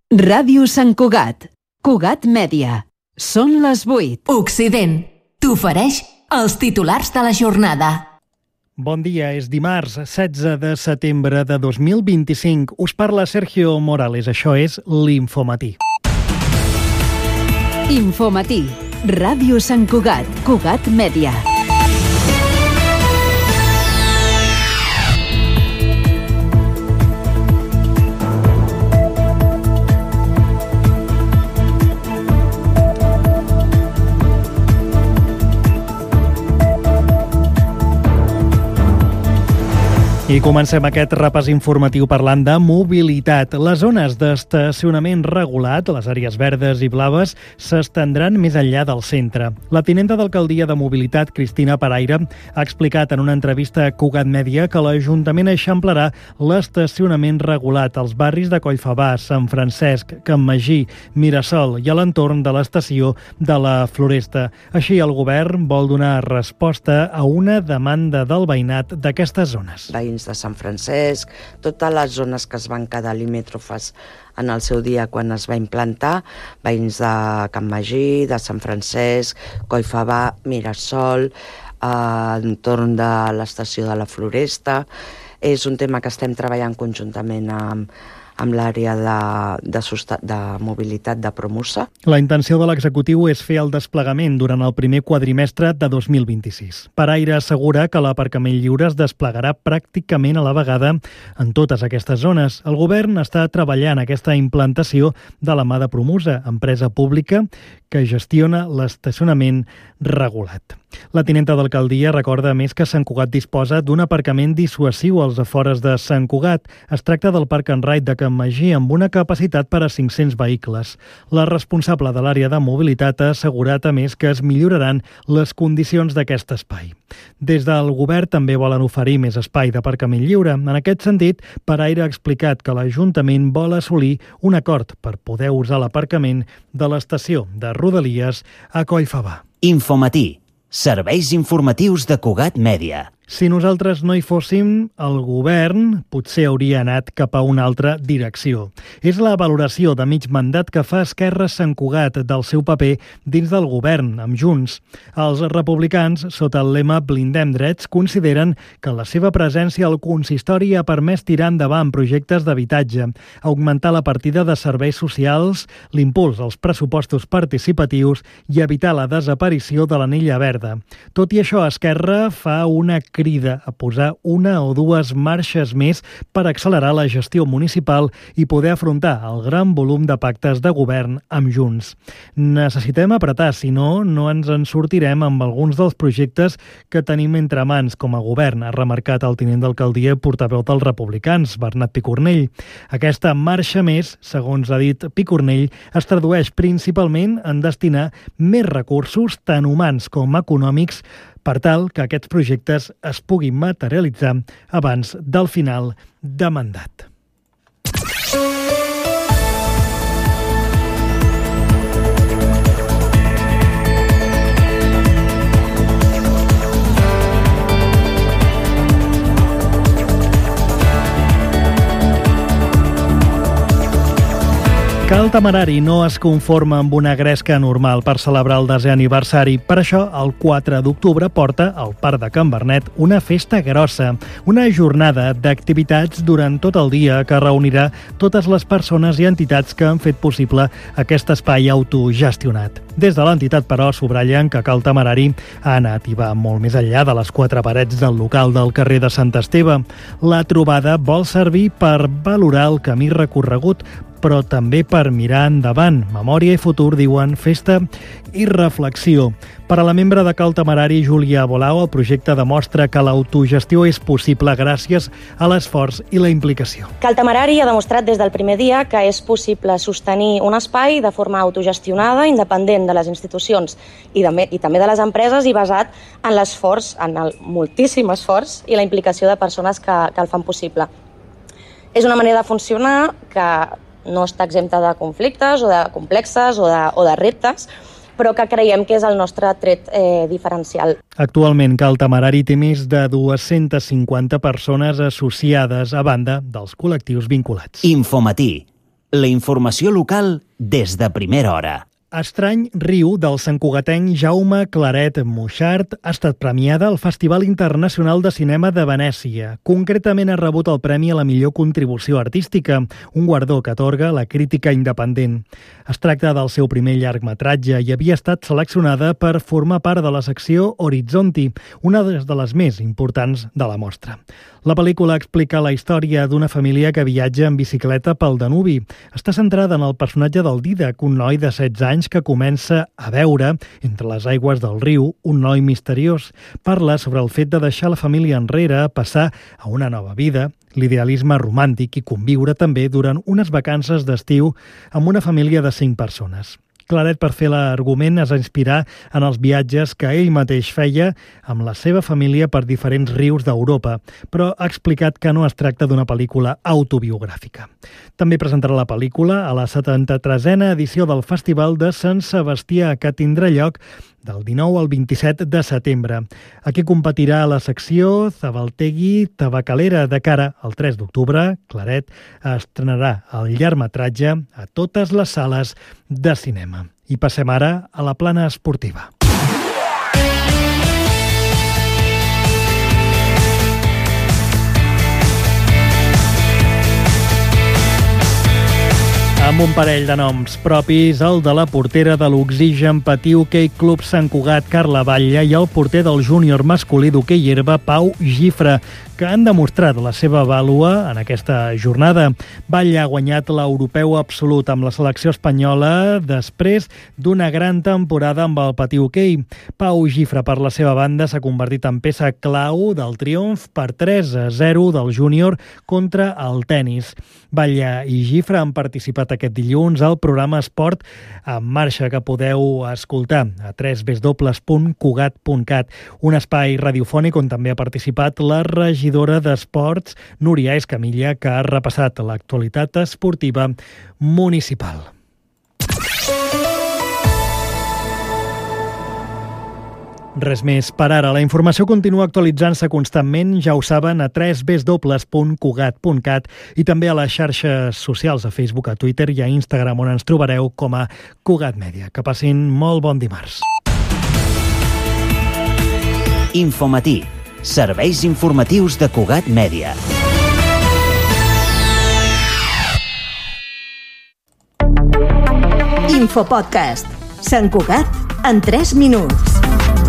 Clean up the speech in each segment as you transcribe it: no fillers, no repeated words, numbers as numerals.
Ràdio Sant Cugat. Cugat Mèdia. Són les 8. Occident t'ofereix els titulars de la jornada. Bon dia, és dimarts 16 de setembre de 2025. Us parla Sergio Morales, això és l'Infomatí. Infomatí. Ràdio Sant Cugat. Cugat Mèdia. I comencem aquest repàs informatiu parlant de mobilitat. Les zones d'estacionament regulat, les àrees verdes i blaves, s'estendran més enllà del centre. La tinenta d'alcaldia de Mobilitat, Cristina Paraire, ha explicat en una entrevista a Cugat Mèdia que l'Ajuntament eixamplarà l'estacionament regulat als barris de Collfabà, Sant Francesc, Can Magí, Mirasol i a l'entorn de l'estació de la Floresta. Així, el govern vol donar resposta a una demanda del veïnat d'aquestes zones. De Sant Francesc, totes les zones que es van quedar limítrofes en el seu dia quan es va implantar, veïns de Can Magí, de Sant Francesc, Collfabà, Mirasol, entorn de l'estació de la Floresta. És un tema que estem treballant conjuntament amb l'àrea de mobilitat de Promusa. La intenció de l'executiu és fer el desplegament durant el primer quadrimestre de 2026. Paraire assegura que l'aparcament lliure es desplegarà pràcticament a la vegada en totes aquestes zones. El govern està treballant aquesta implantació de la mà de Promusa, empresa pública que gestiona l'estacionament regulat. La tinenta d'alcaldia recorda, a més, que Sant Cugat disposa d'un aparcament dissuasiu als afores de Sant Cugat. Es tracta del Park and Ride de Can Magí amb una capacitat per a 500 vehicles. La responsable de l'àrea de mobilitat ha assegurat, a més, que es milloraran les condicions d'aquest espai. Des del govern també volen oferir més espai d'aparcament lliure. En aquest sentit, Paraire ha explicat que l'Ajuntament vol assolir un acord per poder usar l'aparcament de l'estació de Rodalies a Collfabà. Infomatí. Serveis informatius de Cugat Mèdia. Si nosaltres no hi fóssim, el govern potser hauria anat cap a una altra direcció. És la valoració de mig mandat que fa Esquerra Sant Cugat del seu paper dins del govern, amb Junts. Els republicans, sota el lema Blindem drets, consideren que la seva presència al consistori ha permès tirar endavant projectes d'habitatge, augmentar la partida de serveis socials, l'impuls als pressupostos participatius i evitar la desaparició de l'anella verda. Tot i això, Esquerra fa una crida a posar una o dues marxes més per accelerar la gestió municipal i poder afrontar el gran volum de pactes de govern amb Junts. Necessitem apretar, si no, no ens en sortirem amb alguns dels projectes que tenim entre mans com a govern, ha remarcat el tinent d'alcaldia i portaveu dels republicans, Bernat Picornell. Aquesta marxa més, segons ha dit Picornell, es tradueix principalment en destinar més recursos, tant humans com econòmics, per tal que aquests projectes es puguin materialitzar abans del final de mandat. Cal Temerari no es conforma amb una gresca normal per celebrar el 10è aniversari. Per això, el 4 d'octubre porta al Parc de Can Vernet una festa grossa, una jornada d'activitats durant tot el dia que reunirà totes les persones i entitats que han fet possible aquest espai autogestionat. Des de l'entitat, però, subratllen que Cal Temerari ha anat i va molt més enllà de les 4 parets del local del carrer de Sant Esteve. La trobada vol servir per valorar el camí recorregut, però també per mirar endavant. Memòria i futur, diuen, festa i reflexió. Per a la membre de Cal Temerari, Júlia Bolao, el projecte demostra que l'autogestió és possible gràcies a l'esforç i la implicació. Cal Temerari ha demostrat des del primer dia que és possible sostenir un espai de forma autogestionada, independent de les institucions i també de les empreses i basat en l'esforç, en el moltíssim esforç i la implicació de persones que el fan possible. És una manera de funcionar que no està exempta de conflictes o de complexes o de reptes, però que creiem que és el nostre tret diferencial. Actualment, Cal Temerari té més de 250 persones associades a banda dels col·lectius vinculats. Infomatí. La informació local des de primera hora. Estrany riu del santcugatenc Jaume Claret Moixart ha estat premiada al Festival Internacional de Cinema de Venècia. Concretament ha rebut el Premi a la millor contribució artística, un guardó que atorga la crítica independent. Es tracta del seu primer llargmetratge i havia estat seleccionada per formar part de la secció Horizonti, una de les més importants de la mostra. La pel·lícula explica la història d'una família que viatja en bicicleta pel Danubi. Està centrada en el personatge del Didac, un noi de 16 anys que comença a veure, entre les aigües del riu, un noi misteriós. Parla sobre el fet de deixar la família enrere, passar a una nova vida, l'idealisme romàntic i conviure també durant unes vacances d'estiu amb una família de 5 persones. Claret, per fer l'argument, es va inspirar en els viatges que ell mateix feia amb la seva família per diferents rius d'Europa, però ha explicat que no es tracta d'una pel·lícula autobiogràfica. També presentarà la pel·lícula a la 73a edició del Festival de Sant Sebastià, que tindrà lloc del 19 al 27 de setembre. Aquí competirà la secció Zabaltegui Tabacalera. De cara al 3 d'octubre, Claret estrenarà el llargmetratge a totes les sales de cinema. I passem ara a la plana esportiva. Amb un parell de noms propis, el de la portera de l'Oxigen Patí Hoquei Club Sant Cugat, Carla Batlle, i el porter del júnior masculí d'hoquei herba, Pau Gifre, que han demostrat la seva vàlua en aquesta jornada. Batlle ha guanyat l'europeu absolut amb la selecció espanyola després d'una gran temporada amb el Patí Hoquei. Pau Gifre, per la seva banda, s'ha convertit en peça clau del triomf per 3-0 del júnior contra el tennis. Batlle i Gifre han participat aquest dilluns al programa Esport en marxa, que podeu escoltar a www.cugat.cat, un espai radiofònic on també ha participat la regidora d'Esports, Núria Escamilla, que ha repassat l'actualitat esportiva municipal. Res més per ara. La informació continua actualitzant-se constantment, ja ho saben, a www.cugat.cat i també a les xarxes socials, a Facebook, a Twitter i a Instagram, on ens trobareu com a Cugat Mèdia. Que passin molt bon dimarts. Infomatí. Serveis informatius de Cugat Mèdia. Infopodcast. Sant Cugat en 3 minuts.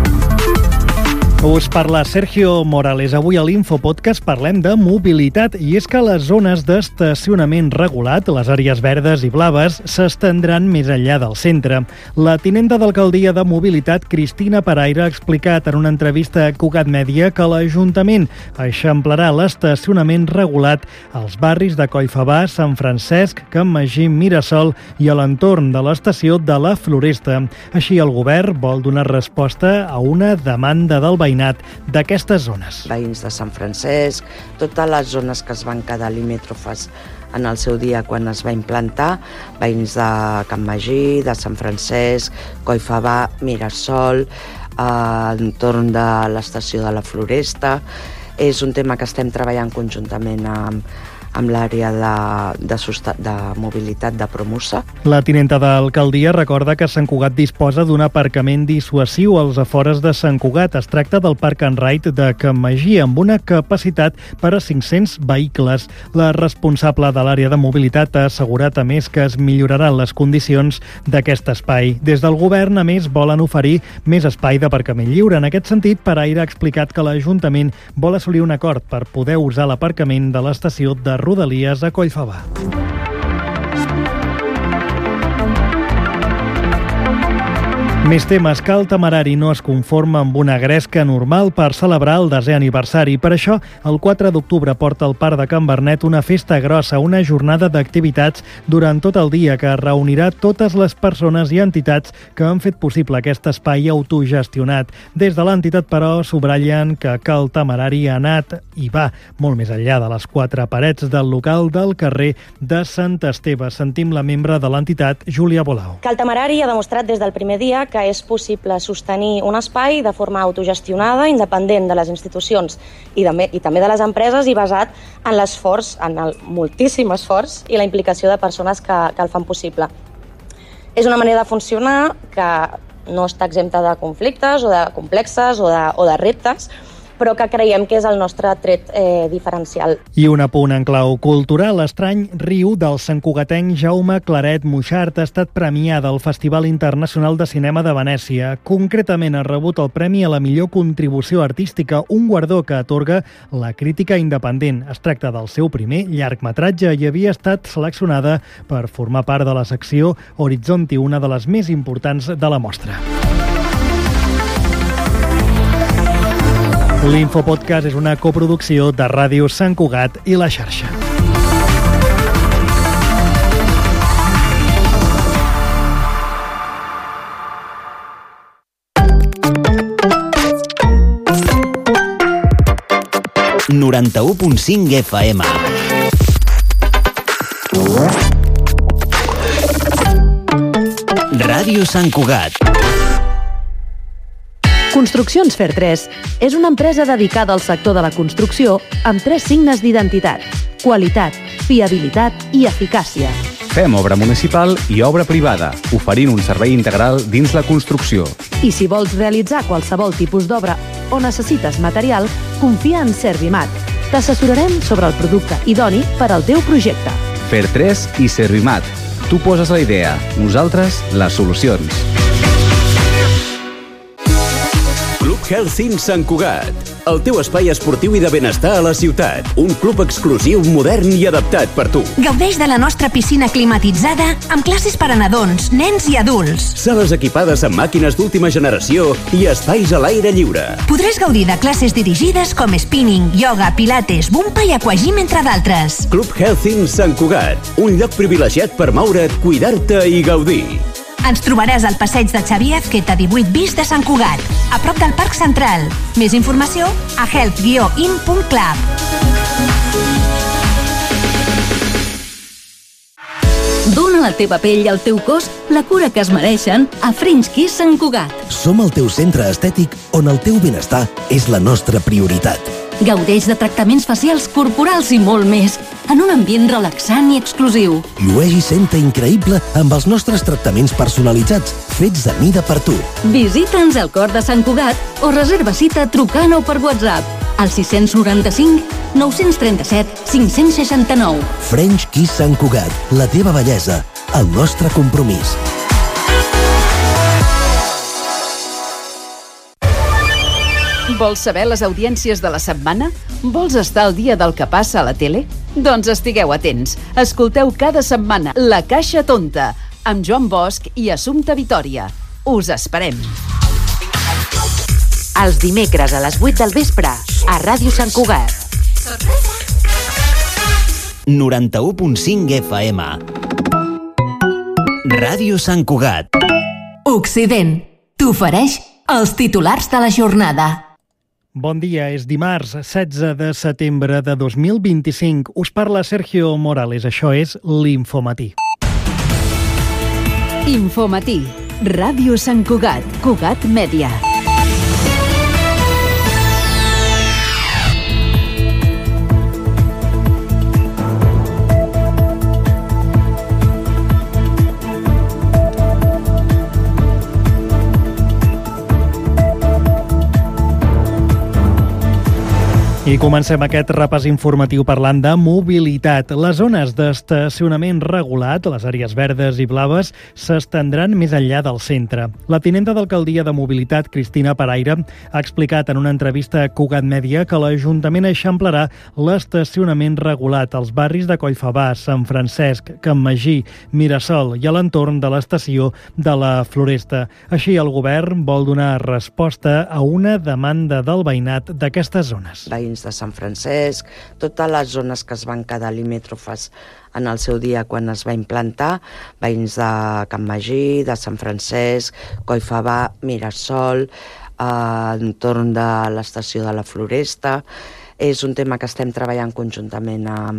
Us parla Sergio Morales. Avui a l'Infopodcast parlem de mobilitat, i és que les zones d'estacionament regulat, les àrees verdes i blaves, s'estendran més enllà del centre. La tinenta d'alcaldia de Mobilitat, Cristina Paraire, ha explicat en una entrevista a Cugat Mèdia que l'Ajuntament eixamplarà l'estacionament regulat als barris de Collfabà, Sant Francesc, Can Magí, Mirasol i a l'entorn de l'estació de la Floresta. Així, el govern vol donar resposta a una demanda del veïnat d'aquestes zones. Veïns de Sant Francesc, totes les zones que es van quedar limítrofes en el seu dia quan es va implantar, veïns de Can Magí, de Sant Francesc, Collfabà, Mirasol, entorn de l'estació de la Floresta. És un tema que estem treballant conjuntament amb l'àrea de mobilitat de Promusa. La tinenta d'alcaldia recorda que Sant Cugat disposa d'un aparcament dissuasiu als afores de Sant Cugat. Es tracta del Park and Ride de Can Magí, amb una capacitat per a 500 vehicles. La responsable de l'àrea de mobilitat ha assegurat, a més, que es milloraran les condicions d'aquest espai. Des del govern, a més, volen oferir més espai d'aparcament lliure. En aquest sentit, Paraire ha explicat que l'Ajuntament vol assolir un acord per poder usar l'aparcament de l'estació de Rodalies a Collfabà. Més temes, que el Temerari no es conforma amb una gresca normal per celebrar el 10è aniversari. Per això, el 4 d'octubre porta al Parc de Can Bernet una festa grossa, una jornada d'activitats durant tot el dia que reunirà totes les persones i entitats que han fet possible aquest espai autogestionat. Des de l'entitat, però, subratllen que el Temerari ha anat i va molt més enllà de les 4 parets del local del carrer de Sant Esteve. Sentim la membre de l'entitat, Júlia Bolau. Que el Temerari ha demostrat des del primer dia que que és possible sostenir un espai de forma autogestionada, independent de les institucions i també de les empreses i basat en l'esforç, en el moltíssim esforç i la implicació de persones que el fan possible. És una manera de funcionar que no està exempta de conflictes o de complexes o de reptes, però que creiem que és el nostre tret diferencial. I un apunt en clau cultural. L'Estrany riu del santcugatenc Jaume Claret Muixart ha estat premiada al Festival Internacional de Cinema de Venècia. Concretament ha rebut el Premi a la millor contribució artística, un guardó que atorga la crítica independent. Es tracta del seu primer llargmetratge i havia estat seleccionada per formar part de la secció Horizonti, una de les més importants de la mostra. L'Infopodcast és una coproducció de Ràdio Sant Cugat i La Xarxa. ...91.5 FM. Ràdio Sant Cugat. Construccions Fer3 és una empresa dedicada al sector de la construcció amb 3 signes d'identitat: qualitat, fiabilitat i eficàcia. Fem obra municipal i obra privada, oferint un servei integral dins la construcció. I si vols realitzar qualsevol tipus d'obra o necessites material, confia en Servimat. T'assessorarem sobre el producte idoni per al teu projecte. Fer3 i Servimat. Tu poses la idea, nosaltres les solucions. Health Sant Cugat, el teu espai esportiu i de benestar a la ciutat. Un club exclusiu, modern i adaptat per tu. Gaudeix de la nostra piscina climatitzada amb classes per a nadons, nens i adults. Sales equipades amb màquines d'última generació i espais a l'aire lliure. Podràs gaudir de classes dirigides com spinning, yoga, pilates, bumpa i aquagym, entre d'altres. Club Health Sant Cugat, un lloc privilegiat per moure't, cuidar-te i gaudir. Ens trobaràs al passeig de Xavier Azqueta 18 bis de Sant Cugat, a prop del Parc Central. Més informació a health-in.club. Dóna a la teva pell i al teu cos la cura que es mereixen a French Kiss Sant Cugat. Som el teu centre estètic on el teu benestar és la nostra prioritat. Gaudeix de tractaments facials, corporals i molt més, en un ambient relaxant i exclusiu. Llueix i senta increïble amb els nostres tractaments personalitzats, fets a mida per tu. Visita'ns al cor de Sant Cugat o reserva cita trucant o per WhatsApp al 695 937 569. French Kiss Sant Cugat, la teva bellesa, el nostre compromís. Vols saber les audiències de la setmana? Vols estar al dia del que passa a la tele? Doncs estigueu atents. Escolteu cada setmana La Caixa Tonta, amb Joan Bosch i Assumpta Vitòria. Us esperem. Els dimecres a les 8 del vespre, a Ràdio Sant Cugat. 91.5 FM. Ràdio Sant Cugat. Occident t'ofereix els titulars de la jornada. Bon dia, és dimarts 16 de setembre de 2025. Us parla Sergio Morales, això és l'Infomatí. Infomatí, Ràdio Sant Cugat, Cugat Mèdia. I comencem aquest repàs informatiu parlant de mobilitat. Les zones d'estacionament regulat, les àrees verdes i blaves, s'estendran més enllà del centre. La tinenta d'alcaldia de Mobilitat, Cristina Paraire, ha explicat en una entrevista a Cugat Mèdia que l'Ajuntament eixamplarà l'estacionament regulat als barris de Collfabà, Sant Francesc, Can Magí, Mirasol i a l'entorn de l'estació de la Floresta. Així, el govern vol donar resposta a una demanda del veïnat d'aquestes zones. Veïns de Sant Francesc, totes les zones que es van quedar limítrofes en el seu dia quan es va implantar, veïns de Can Magí, de Sant Francesc, Collfabà, Mirasol, entorn de l'estació de la Floresta. És un tema que estem treballant conjuntament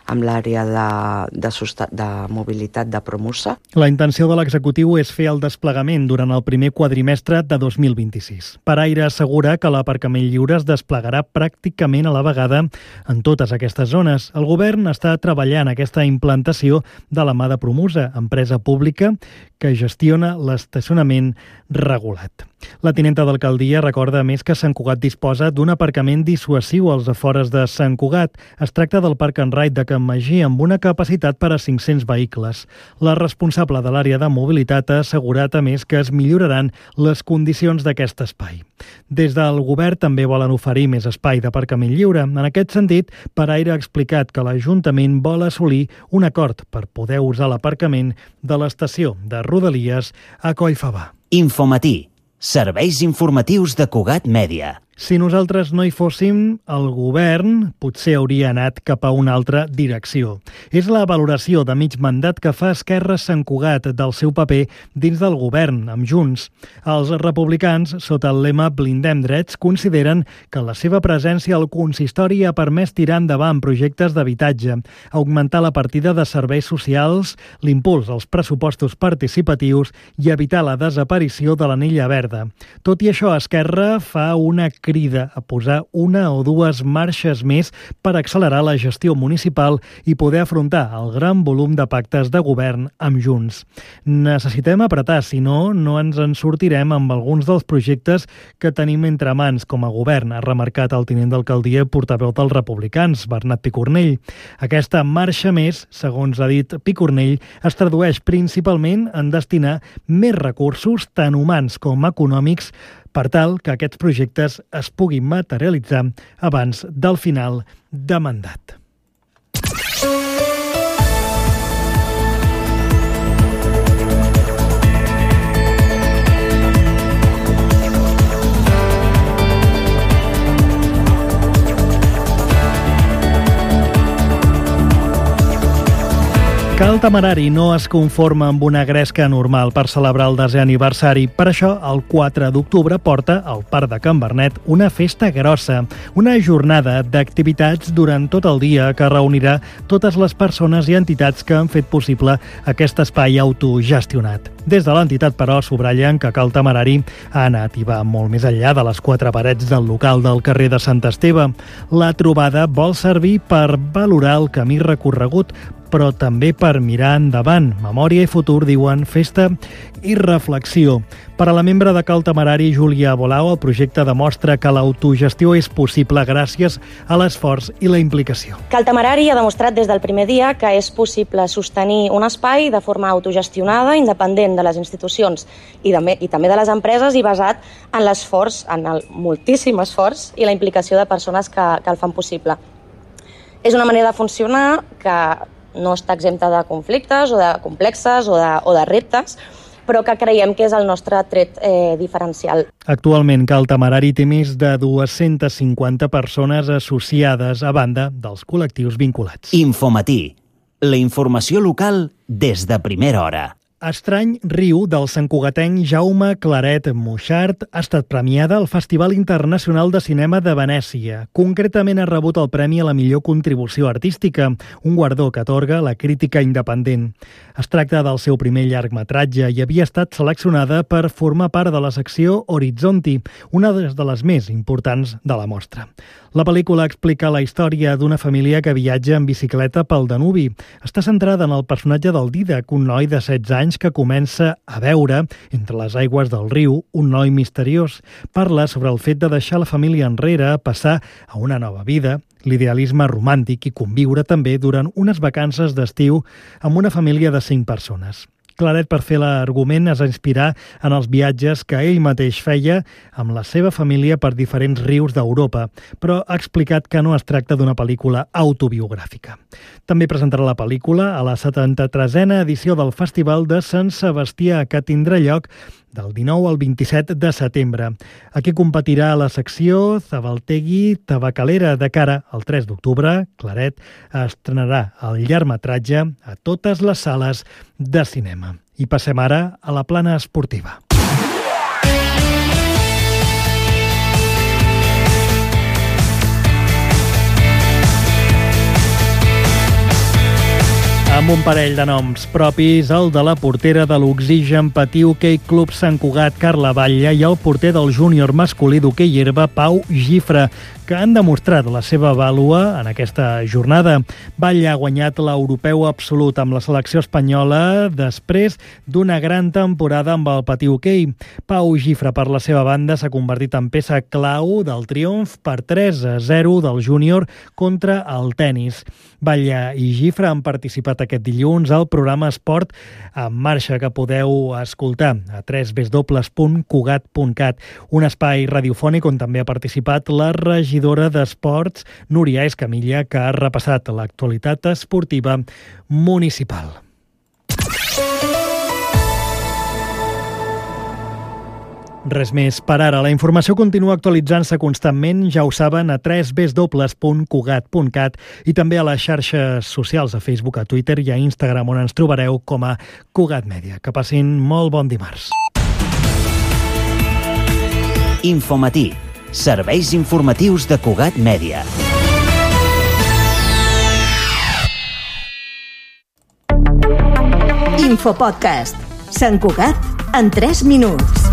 amb l'àrea de mobilitat de Promusa. La intenció de l'executiu és fer el desplegament durant el primer quadrimestre de 2026. Paraire assegura que l'aparcament lliure es desplegarà pràcticament a la vegada en totes aquestes zones. El govern està treballant aquesta implantació de la mà de Promusa, empresa pública que gestiona l'estacionament regulat. La tinenta d'alcaldia recorda a més que Sant Cugat disposa d'un aparcament dissuasiu als afores de Sant Cugat. Es tracta del Park and Ride de Can Magí amb una capacitat per a 500 vehicles. La responsable de l'àrea de mobilitat ha assegurat a més que es milloraran les condicions d'aquest espai. Des del govern també volen oferir més espai d'aparcament lliure. En aquest sentit, Paraire ha explicat que l'Ajuntament vol assolir un acord per poder usar l'aparcament de l'estació de Rodalies a Collfabà. Infomatí. Serveis informatius de Cugat Mèdia. Si nosaltres no hi fóssim, el govern potser hauria anat cap a una altra direcció. És la valoració de mig mandat que fa Esquerra Sant Cugat del seu paper dins del govern, amb Junts. Els republicans, sota el lema Blindem drets, consideren que la seva presència al consistori ha permès tirar endavant projectes d'habitatge, augmentar la partida de serveis socials, l'impuls als pressupostos participatius i evitar la desaparició de l'anella verda. Tot i això, Esquerra fa una crida a posar una o dues marxes més per accelerar la gestió municipal i poder afrontar el gran volum de pactes de govern amb Junts. Necessitem apretar, si no, no ens en sortirem amb alguns dels projectes que tenim entre mans com a govern, ha remarcat el tinent d'alcaldia i portaveu dels republicans, Bernat Picornell. Aquesta marxa més, segons ha dit Picornell, es tradueix principalment en destinar més recursos, tant humans com econòmics, per tal que aquests projectes es puguin materialitzar abans del final de mandat. Cal Temerari no es conforma amb una gresca normal per celebrar el 10è aniversari. Per això, el 4 d'octubre porta al Parc de Can Bernet una festa grossa, una jornada d'activitats durant tot el dia que reunirà totes les persones i entitats que han fet possible aquest espai autogestionat. Des de l'entitat, però, subratllen que Cal Temerari ha anat i va molt més enllà de les 4 parets del local del carrer de Sant Esteve. La trobada vol servir per valorar el camí recorregut, però també per mirar endavant. Memòria i futur, diuen, festa i reflexió. Per a la membre de Cal Temerari, Júlia Bolau, el projecte demostra que l'autogestió és possible gràcies a l'esforç i la implicació. Cal Temerari ha demostrat des del primer dia que és possible sostenir un espai de forma autogestionada, independent de les institucions i també de les empreses i basat en l'esforç, en el moltíssim esforç i la implicació de persones que el fan possible. És una manera de funcionar que no està exempta de conflictes o de complexes o de reptes, però que creiem que és el nostre tret diferencial. Actualment, Cal Temerari té més de 250 persones associades a banda dels col·lectius vinculats. Infomatí. La informació local des de primera hora. Estrany riu del santcugatenc Jaume Claret Moixart ha estat premiada al Festival Internacional de Cinema de Venècia. Concretament ha rebut el premi a la millor contribució artística, un guardó que atorga la crítica independent. Es tracta del seu primer llargmetratge i havia estat seleccionada per formar part de la secció Horizonti, una de les més importants de la mostra. La pel·lícula explica la història d'una família que viatja en bicicleta pel Danubi. Està centrada en el personatge del Didac, un noi de 16 anys que comença a veure, entre les aigües del riu, un noi misteriós. Parla sobre el fet de deixar la família enrere, passar a una nova vida, l'idealisme romàntic i conviure també durant unes vacances d'estiu amb una família de 5 persones. Claret, per fer l'argument, es va inspirar en els viatges que ell mateix feia amb la seva família per diferents rius d'Europa, però ha explicat que no es tracta d'una pel·lícula autobiogràfica. També presentarà la pel·lícula a la 73a edició del Festival de Sant Sebastià, que tindrà lloc del 19 al 27 de setembre. Aquí competirà la secció Zabaltegui Tabacalera. De cara al 3 d'octubre, Claret estrenarà el llargmetratge a totes les sales de cinema. I passem ara a la plana esportiva. Amb un parell de noms propis, el de la portera de l'Oxigen Patí Hoquei Club Sant Cugat, Carla Batlle, i el porter del júnior masculí d'hoquei herba, Pau Gifre, que han demostrat la seva vàlua en aquesta jornada. Batlle ha guanyat l'europeu absolut amb la selecció espanyola després d'una gran temporada amb el Patí Hoquei. Pau Gifre, per la seva banda, s'ha convertit en peça clau del triomf per 3-0 del júnior contra el tenis. Batlle i Gifre han participat aquest dilluns al programa Esport en marxa, que podeu escoltar a www.cugat.cat, un espai radiofònic on també ha participat la regidora d'Esports, Núria Escamilla, que ha repassat l'actualitat esportiva municipal. Res més per ara. La informació continua actualitzant-se constantment, ja ho saben, a www.cugat.cat i també a les xarxes socials, a Facebook, a Twitter i a Instagram, on ens trobareu com a Cugat Mèdia. Que passin molt bon dimarts. Infomatí. Serveis informatius de Cugat Mèdia. Infopodcast. Sant Cugat en 3 minuts.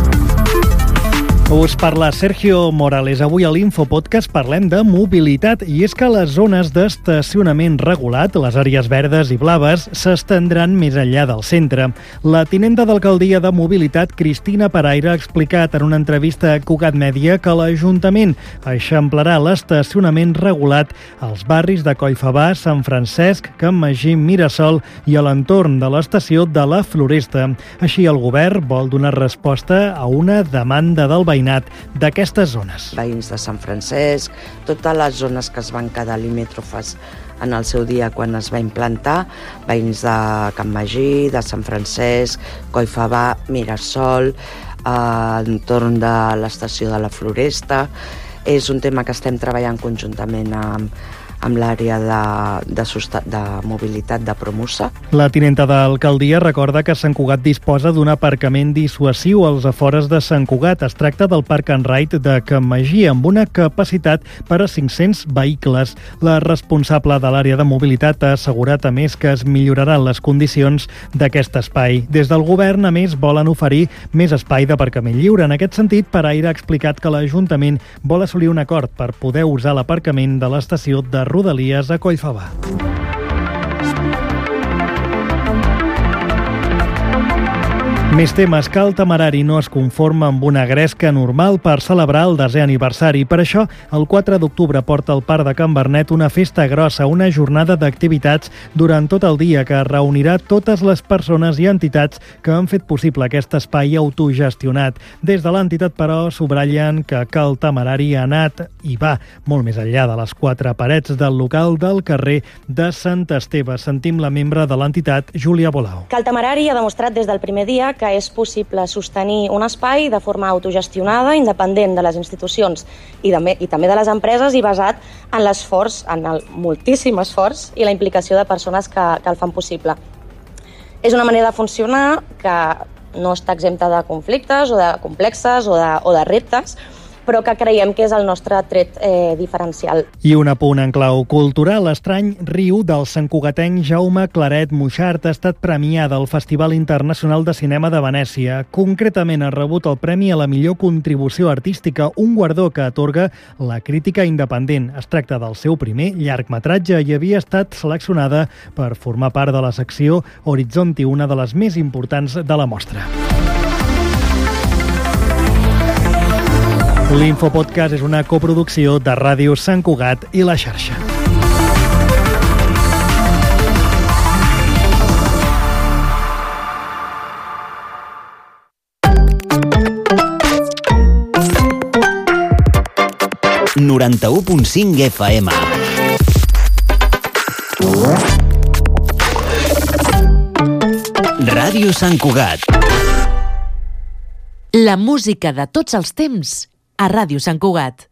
Us parla Sergio Morales. Avui a l'Infopodcast parlem de mobilitat, i és que les zones d'estacionament regulat, les àrees verdes i blaves, s'estendran més enllà del centre. La tinenta d'alcaldia de Mobilitat, Cristina Paraire, ha explicat en una entrevista a Cugat Mèdia que l'Ajuntament eixamplarà l'estacionament regulat als barris de Collfabà, Sant Francesc, Can Magí, Mirasol i a l'entorn de l'estació de la Floresta. Així, el govern vol donar resposta a una demanda del veïnat d'aquestes zones. Veïns de Sant Francesc, totes les zones que es van quedar limítrofes en el seu dia quan es va implantar, veïns de Can Magí, de Sant Francesc, Collfabà, Mirasol, entorn de l'estació de la Floresta. És un tema que estem treballant conjuntament amb l'àrea de mobilitat de Promusa. La tinenta d'alcaldia recorda que Sant Cugat disposa d'un aparcament dissuasiu als afores de Sant Cugat. Es tracta del Park and Ride de Can Magí, amb una capacitat per a 500 vehicles. La responsable de l'àrea de mobilitat ha assegurat, a més, que es milloraran les condicions d'aquest espai. Des del govern, a més, volen oferir més espai d'aparcament lliure. En aquest sentit, Paraire ha explicat que l'Ajuntament vol assolir un acord per poder usar l'aparcament de l'estació de Rodalies a Collfabà. Més temes, que el Temerari no es conforma amb una gresca normal per celebrar el 10è aniversari. Per això, el 4 d'octubre porta al Parc de Can Vernet una festa grossa, una jornada d'activitats durant tot el dia que reunirà totes les persones i entitats que han fet possible aquest espai autogestionat. Des de l'entitat, però, subratllen que el Temerari ha anat i va molt més enllà de les 4 parets del local del carrer de Sant Esteve. Sentim la membre de l'entitat, Júlia Bolau. Que el Temerari ha demostrat des del primer dia que és possible sostenir un espai de forma autogestionada, independent de les institucions i també de les empreses, i basat en l'esforç, en el moltíssim esforç i la implicació de persones que el fan possible. És una manera de funcionar que no està exempta de conflictes o de complexes o de reptes, però que creiem que és el nostre tret diferencial. I un apunt en clau cultural. L'Estrany riu del santcugatenc Jaume Claret Muixart ha estat premiada al Festival Internacional de Cinema de Venècia. Concretament ha rebut el Premi a la millor contribució artística, un guardó que atorga la crítica independent. Es tracta del seu primer llargmetratge i havia estat seleccionada per formar part de la secció Horizonti, una de les més importants de la mostra. L'Infopodcast és una coproducció de Ràdio Sant Cugat i La Xarxa. ...91.5 FM. Ràdio Sant Cugat. La música de tots els temps a Ràdio Sant Cugat.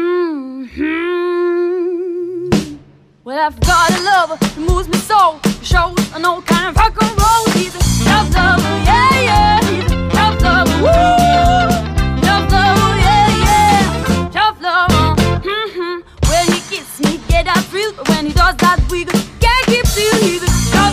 Well, I've got a lover who moves me so, shows an old kind of rock and roll. He's a love lover, yeah, yeah. He's a love lover, woo. Love lover, yeah, yeah. Love lover, When he kisses me, get that thrill, but when he does that wiggle, can't keep still. He's a love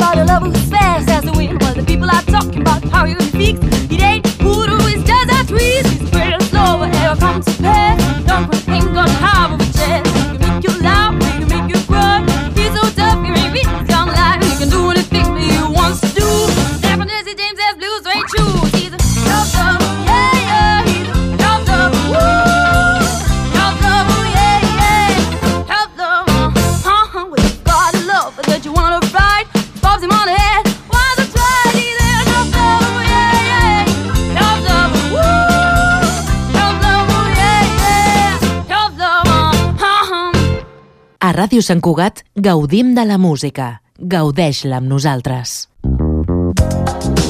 got a lover who's fast as the wind. Well, the people are talking about how you're gonna fix it. It ain't voodoo, it's just a twist. It's pretty slow, whatever comes to pass. Don't put things on top of a chest. He can make you laugh, he can make you cry. He's so tough, he can beat his young life. He can do anything that he wants to do. Step on Jesse James has blues, straight shoes. He's a tough lover, yeah, yeah. He's a tough lover, woo. Tough lover, yeah, yeah. Tough lover, with a God of love that you wanna ride. Bobs him on the head, why the try? He's a tough lover, yeah, yeah. Tough lover, woo. Tough lover, yeah, yeah. Tough lover, A Ràdio Sant Cugat gaudim de la música. Gaudeix-la amb nosaltres.